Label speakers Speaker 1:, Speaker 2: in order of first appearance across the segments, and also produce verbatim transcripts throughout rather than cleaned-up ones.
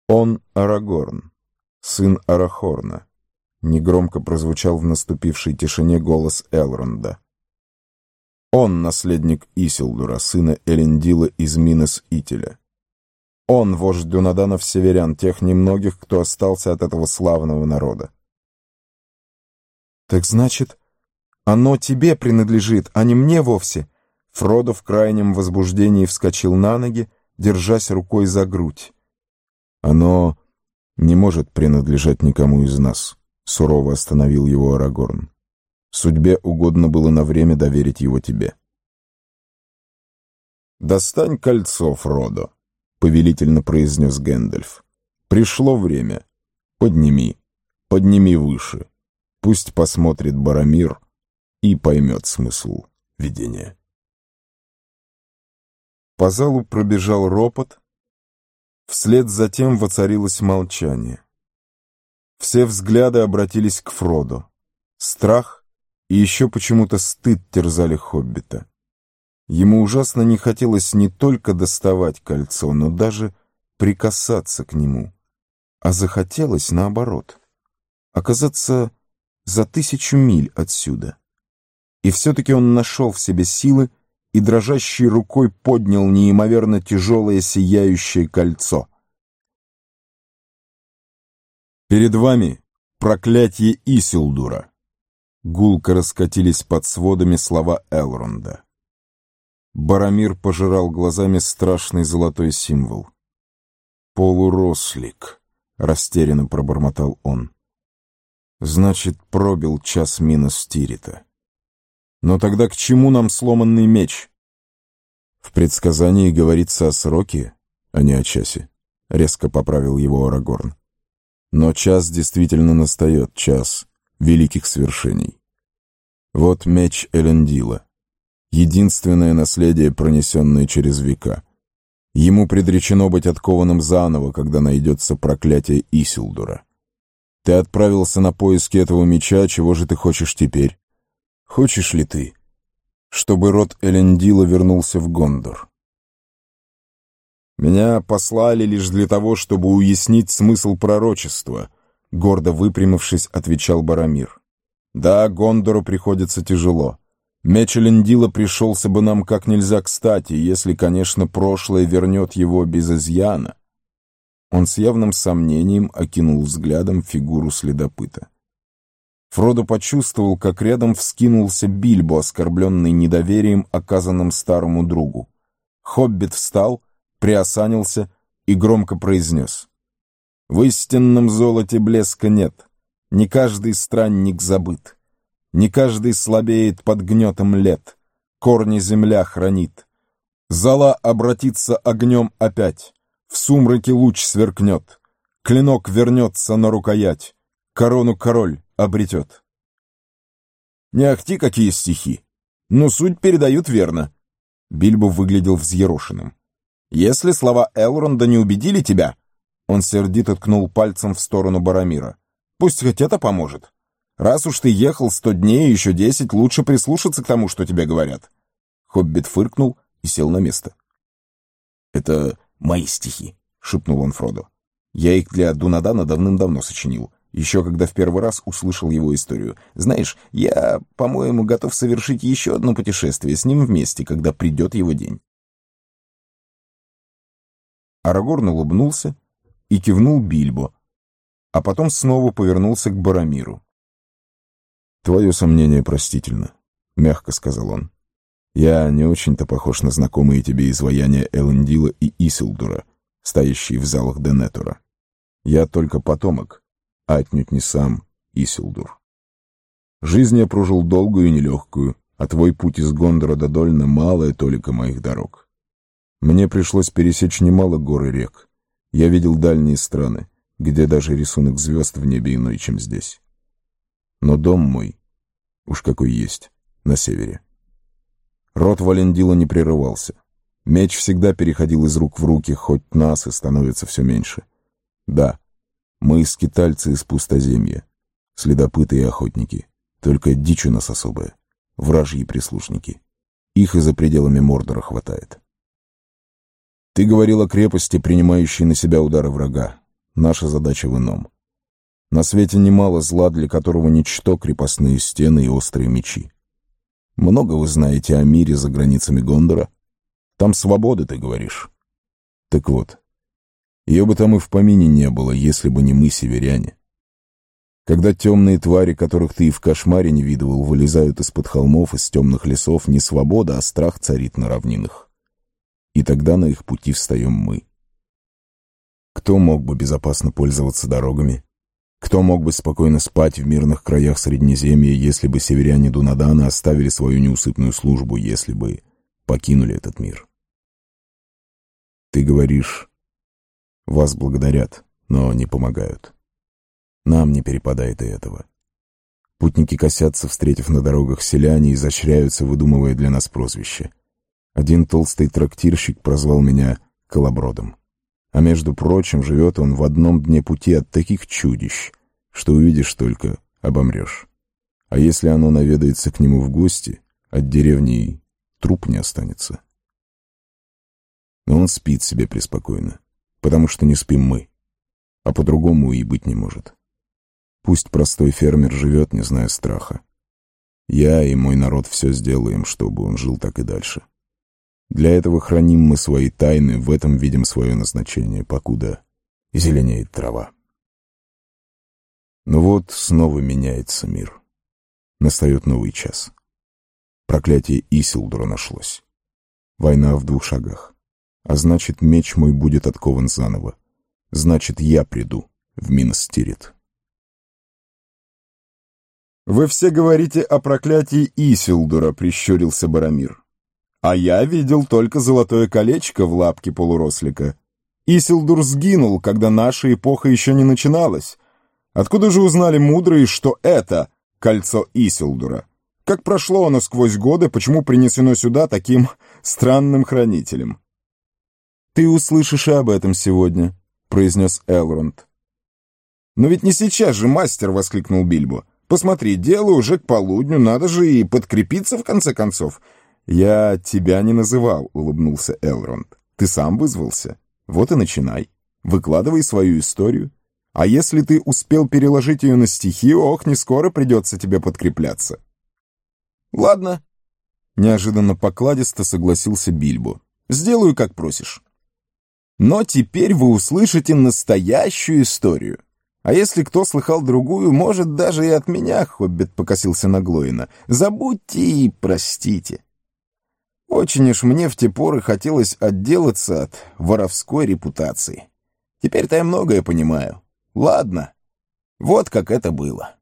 Speaker 1: Он Арагорн, сын Арахорна. Негромко прозвучал в наступившей тишине голос Элронда. Он наследник Исилдура, сына Элендила из Минес-Ителя. Он вождь Дунаданов северян, тех немногих, кто остался от этого славного народа. «Так значит, оно тебе принадлежит, а не мне вовсе?» Фродо в крайнем возбуждении вскочил на ноги, держась рукой за грудь. «Оно не может принадлежать никому из нас», — сурово остановил его Арагорн. «Судьбе угодно было на время доверить его тебе». «Достань кольцо, Фродо», — повелительно произнес Гэндальф. «Пришло время. Подними, подними выше. Пусть посмотрит Боромир и поймет смысл видения». По залу пробежал ропот, вслед за тем воцарилось молчание. Все взгляды обратились к Фродо. Страх и еще почему-то стыд терзали хоббита. Ему ужасно не хотелось не только доставать кольцо, но даже прикасаться к нему, а захотелось наоборот — оказаться за тысячу миль отсюда. И все-таки он нашел в себе силы и дрожащей рукой поднял неимоверно тяжелое сияющее кольцо. «Перед вами проклятие Исилдура!» Гулко раскатились под сводами слова Элронда. Боромир пожирал глазами страшный золотой символ. «Полурослик», — растерянно пробормотал он. «Значит, пробил час Минос Тирита. Но тогда к чему нам сломанный меч?» «В предсказании говорится о сроке, а не о часе», — резко поправил его Арагорн. «Но час действительно настает, час великих свершений. Вот меч Элендила, единственное наследие, пронесенное через века. Ему предречено быть откованным заново, когда найдется проклятие Исилдура. Ты отправился на поиски этого меча, чего же ты хочешь теперь? Хочешь ли ты, чтобы род Элендила вернулся в Гондор?» «Меня послали лишь для того, чтобы уяснить смысл пророчества», — гордо выпрямившись, отвечал Боромир. «Да, Гондору приходится тяжело. Меч Элендила пришелся бы нам как нельзя кстати, если, конечно, прошлое вернет его без изъяна». Он с явным сомнением окинул взглядом фигуру следопыта. Фродо почувствовал, как рядом вскинулся Бильбо, оскорбленный недоверием, оказанным старому другу. Хоббит встал, приосанился и громко произнес: «В истинном золоте блеска нет, не каждый странник забыт, не каждый слабеет под гнетом лет, корни земля хранит. Зола обратится огнем опять, в сумраке луч сверкнет, клинок вернется на рукоять, корону король обретет». «Не ахти, какие стихи! Но суть передают верно». Бильбо выглядел взъерошенным. «Если слова Элронда не убедили тебя...» Он сердито ткнул пальцем в сторону Боромира. «Пусть хоть это поможет. Раз уж ты ехал сто дней и еще десять, лучше прислушаться к тому, что тебе говорят». Хоббит фыркнул и сел на место. «Это мои стихи», — шепнул он Фродо. «Я их для Дунадана давным-давно сочинил, еще когда в первый раз услышал его историю. Знаешь, я, по-моему, готов совершить еще одно путешествие с ним вместе, когда придет его день». Арагорн улыбнулся и кивнул Бильбо, а потом снова повернулся к Боромиру. «Твое сомнение простительно», — мягко сказал он. «Я не очень-то похож на знакомые тебе изваяния Элендила и Исилдура, стоящие в залах Денетура. Я только потомок, а отнюдь не сам Исилдур. Жизнь я прожил долгую и нелегкую, а твой путь из Гондора до Дольна — малая толика моих дорог. Мне пришлось пересечь немало гор и рек. Я видел дальние страны, где даже рисунок звезд в небе иной, чем здесь. Но дом мой, уж какой есть, на севере. Род Валендила не прерывался. Меч всегда переходил из рук в руки, хоть нас и становится все меньше. Да, мы скитальцы из пустоземья, следопыты и охотники, только дичь у нас особая, вражьи прислушники. Их и за пределами Мордора хватает. Ты говорил о крепости, принимающей на себя удары врага. наша задача в ином. На свете немало зла, для которого ничто крепостные стены и острые мечи. Много вы знаете о мире за границами Гондора? Там свобода, ты говоришь. Так вот, ее бы там и в помине не было, если бы не мы, северяне. Когда темные твари, которых ты и в кошмаре не видывал, вылезают из-под холмов, из темных лесов, не свобода, а страх царит на равнинах. И тогда на их пути встаем мы. Кто мог бы безопасно пользоваться дорогами? Кто мог бы спокойно спать в мирных краях Среднеземья, если бы северяне Дунадана оставили свою неусыпную службу, если бы покинули этот мир? Ты говоришь, вас благодарят, но не помогают. Нам не перепадает и этого. Путники косятся, встретив на дорогах селяне, изощряются, выдумывая для нас прозвище. Один толстый трактирщик прозвал меня колобродом. А между прочим, живет он в одном дне пути от таких чудищ, что увидишь только, обомрешь. А если оно наведается к нему в гости, от деревни и труп не останется. Но он спит себе преспокойно, потому что не спим мы, а по-другому и быть не может. Пусть простой фермер живет, не зная страха. Я и мой народ все сделаем, чтобы он жил так и дальше. Для этого храним мы свои тайны, в этом видим свое назначение, покуда зеленеет трава. Но вот снова меняется мир. Настает новый час. Проклятие Исилдура нашлось. Война в двух шагах. А значит, меч мой будет откован заново. Значит, я приду в Минас-Тирит. «Вы все говорите о проклятии Исилдура», — прищурился Барамир. «А я видел только золотое колечко в лапке полурослика. Исилдур сгинул, когда наша эпоха еще не начиналась. Откуда же узнали мудрые, что это кольцо Исилдура? Как прошло оно сквозь годы, почему принесено сюда таким странным хранителем?» «Ты услышишь и об этом сегодня», — произнес Элронд. «Но ведь не сейчас же, мастер!» — воскликнул Бильбо. «Посмотри, дело уже к полудню, надо же и подкрепиться в конце концов». «Я тебя не называл», — улыбнулся Элронд. «Ты сам вызвался. Вот и начинай. Выкладывай свою историю. А если ты успел переложить ее на стихи, ох, не скоро придется тебе подкрепляться». «Ладно», — неожиданно покладисто согласился Бильбо. «Сделаю, как просишь. Но теперь вы услышите настоящую историю. А если кто слыхал другую, может, даже и от меня», — Хоббит покосился на Глоина. «Забудьте и простите. Очень уж мне в те поры хотелось отделаться от воровской репутации. Теперь-то я многое понимаю. Ладно, вот как это было».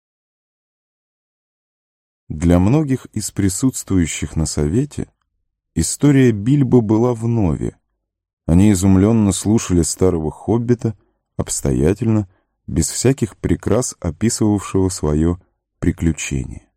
Speaker 2: Для многих из присутствующих на совете история Бильбо была вновь. Они изумленно слушали старого хоббита, обстоятельно, без всяких прикрас описывавшего свое приключение.